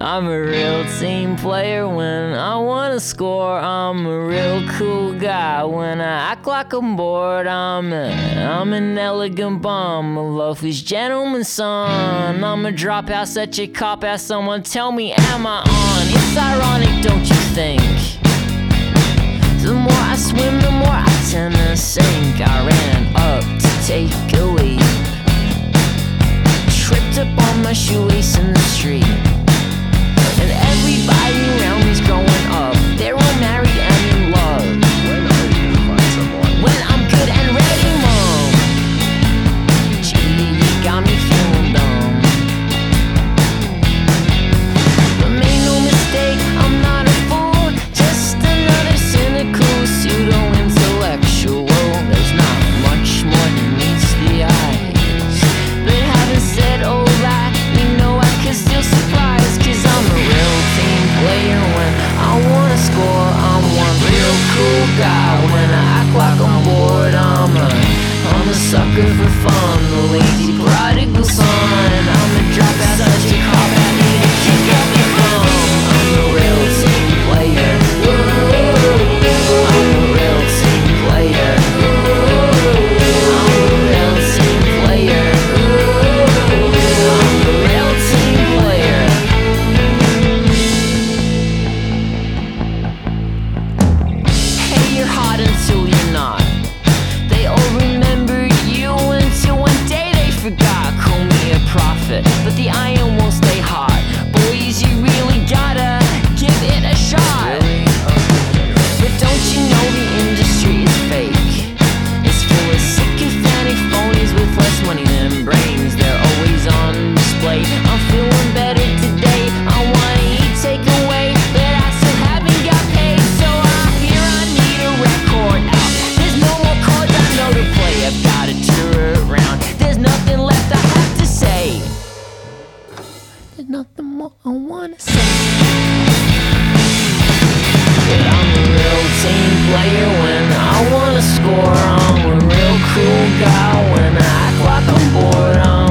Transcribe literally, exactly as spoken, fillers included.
I'm a real team player when I wanna score. I'm a real cool guy when I act like I'm bored. I'm, a, I'm an elegant bum, a loafers gentleman's son. I'm a dropout, such a cop-out. Someone tell me, am I on? It's ironic, don't you think? The more I swim, the more I tend to sink. I ran up to take a leap, tripped up on my shoelace in the street. And everybody around me's growing up. They're all married and in love. When are you gonna find someone? When I'm good and ready, Mom. Gee, you got me feeling dumb. But make no mistake, I'm not a fool. Just another cynical pseudo-intellectual. There's not much more than meets the eyes. But having said all that, you know I can still surprise. Cause I'm a real team player when I wanna score. I'm one real cool guy when I act like I'm bored. I'm a, I'm a sucker for fun, the lazy prodigal son. I'm a dropout, such a cop, I need a kick up the bum. I'm a real team player. I'm a real team player. I'm a real team player. I'm a real team player. Hey, you're hot until you're not. They all remember you until one day they forgot. Call me a prophet, but the iron won't stay hot. Boys, you really gotta give it a shot. But don't you know the industry is fake? It's full of sycophantic phonies with less money than brains. They're always on display. I'm feeling better today. I wanna eat takeaway, but I still haven't got paid. So I hear I need a record out. There's no more cards I know to play. I've gotta tour around. There's nothing left I have to say. There's nothing more I wanna say. But I'm a real team player when I wanna score. I'm a real cool guy when I act like I'm bored. I'm